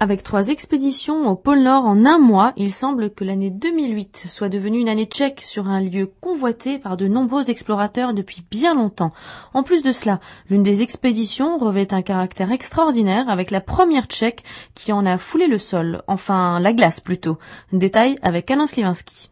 Avec 3 expéditions au pôle Nord en un mois, il semble que l'année 2008 soit devenue une année tchèque sur un lieu convoité par de nombreux explorateurs depuis bien longtemps. En plus de cela, l'une des expéditions revêt un caractère extraordinaire avec la première tchèque qui en a foulé le sol, enfin la glace plutôt. Détail avec Alain Sliwinski.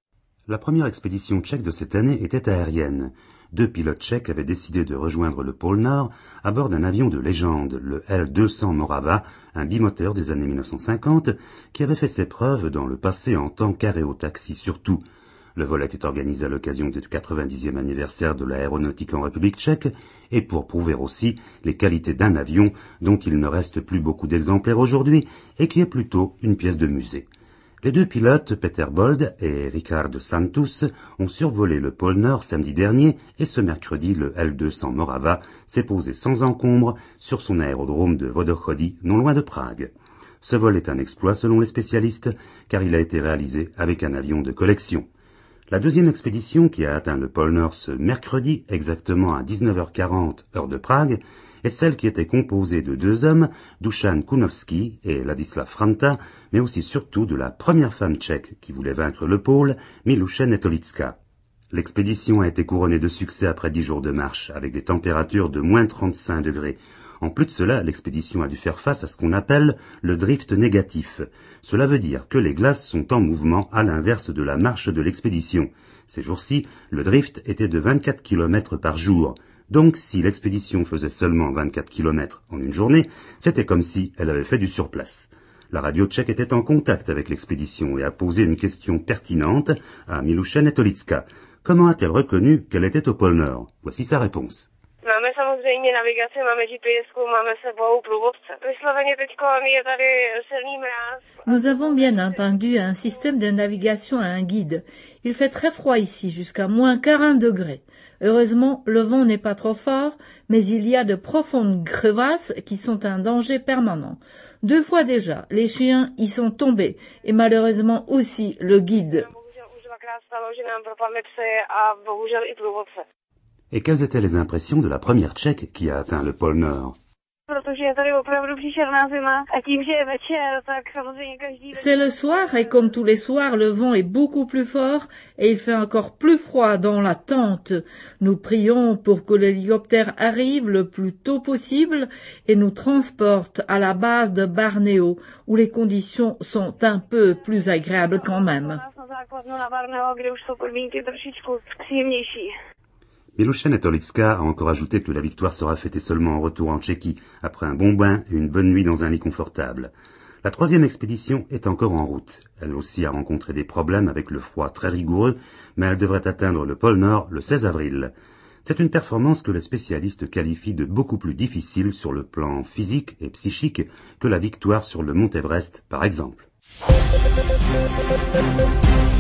La première expédition tchèque de cette année était aérienne. 2 pilotes tchèques avaient décidé de rejoindre le pôle Nord à bord d'un avion de légende, le L-200 Morava, un bimoteur des années 1950, qui avait fait ses preuves dans le passé en tant qu'aérotaxi surtout. Le vol était organisé à l'occasion du 90e anniversaire de l'aéronautique en République tchèque, et pour prouver aussi les qualités d'un avion dont il ne reste plus beaucoup d'exemplaires aujourd'hui, et qui est plutôt une pièce de musée. Les 2 pilotes, Peter Bold et Ricardo Santos, ont survolé le pôle Nord samedi dernier et ce mercredi, le L-200 Morava s'est posé sans encombre sur son aérodrome de Vodochody, non loin de Prague. Ce vol est un exploit selon les spécialistes, car il a été réalisé avec un avion de collection. La deuxième expédition, qui a atteint le pôle Nord ce mercredi, exactement à 19h40, heure de Prague, est celle qui était composée de 2 hommes, Dušan Kunovský et Ladislav Franta, mais aussi surtout de la première femme tchèque qui voulait vaincre le pôle, Miluše Netolička. L'expédition a été couronnée de succès après 10 jours de marche, avec des températures de moins 35 degrés. En plus de cela, l'expédition a dû faire face à ce qu'on appelle le drift négatif. Cela veut dire que les glaces sont en mouvement à l'inverse de la marche de l'expédition. Ces jours-ci, le drift était de 24 km par jour. Donc, si l'expédition faisait seulement 24 km en une journée, c'était comme si elle avait fait du surplace. La radio tchèque était en contact avec l'expédition et a posé une question pertinente à Miluše Netolička. Comment a-t-elle reconnu qu'elle était au pôle Nord? Voici sa réponse. Máme samozřejmě navigaci, máme GPS-ku, máme s sebou průvodce. Vysloveně teďko je tady silný mráz. Nous avons bien entendu un système de navigation à un guide. Il fait très froid ici, jusqu'à moins 40 degrés. Heureusement, le vent n'est pas trop fort, mais il y a de profondes crevasses qui sont un danger permanent. 2 fois déjà, les chiens y sont tombés, et malheureusement aussi le guide. Et quelles étaient les impressions de la première tchèque qui a atteint le pôle Nord? C'est le soir et comme tous les soirs, le vent est beaucoup plus fort et il fait encore plus froid dans la tente. Nous prions pour que l'hélicoptère arrive le plus tôt possible et nous transporte à la base de Barnéo où les conditions sont un peu plus agréables quand même. Miluše Netolička a encore ajouté que la victoire sera fêtée seulement en retour en Tchéquie, après un bon bain et une bonne nuit dans un lit confortable. La 3e expédition est encore en route. Elle aussi a rencontré des problèmes avec le froid très rigoureux, mais elle devrait atteindre le pôle Nord le 16 avril. C'est une performance que les spécialistes qualifient de beaucoup plus difficile sur le plan physique et psychique que la victoire sur le mont Everest, par exemple.